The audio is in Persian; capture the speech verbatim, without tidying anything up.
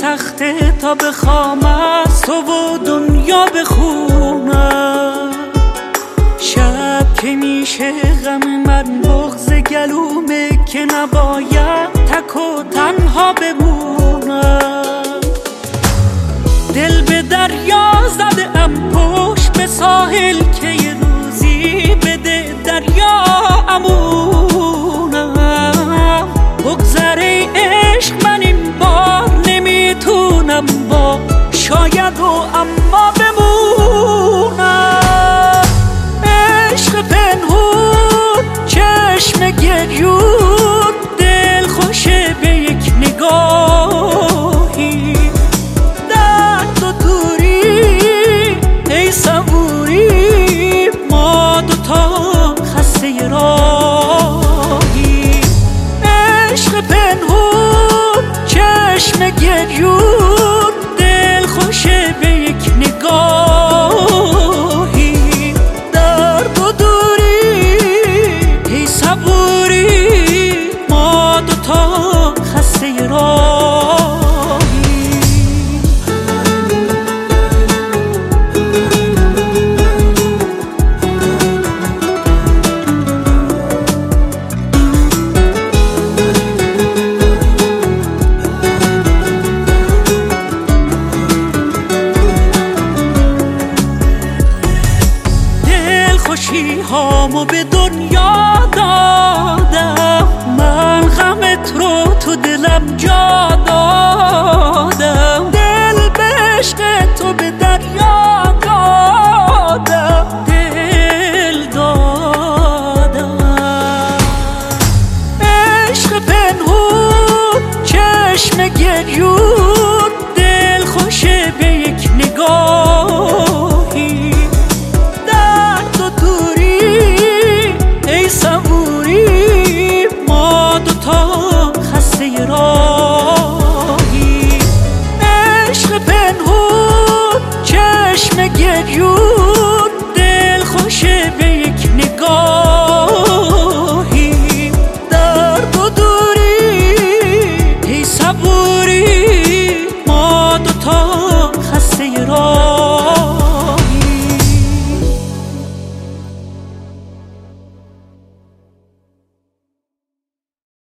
سخته تا بخوام از تو و دنیا بخونم. شب که میشه غم من بغض گلومه که نباید تک و تنها بمونم. دل به دریا زده ام پشت به ساحل که یه روزی بده دریا امونم. بگذره عشق من این بار نمیتونم با شاید و اما بمونم. عشق پنهون چشم گریون دل خوشه به یک نگاهی. درد و دوری ای صبوری ما دوتا خسته راهی. عشق پنهون چشم گریون دل خوشه به یک نگاهی. درد و دوری ای صبوری ما دوتا خسته راهی. خوشی هامو به دنیا دادم، من غمت رو تو دلم جا دادم. دل به عشق تو به دریا دادم، دل دادم. عشق پنهون چشم گریون دل خوشه به یک نگاهی. خسته راهی. عشق پنهون چشم گریون دل خوشه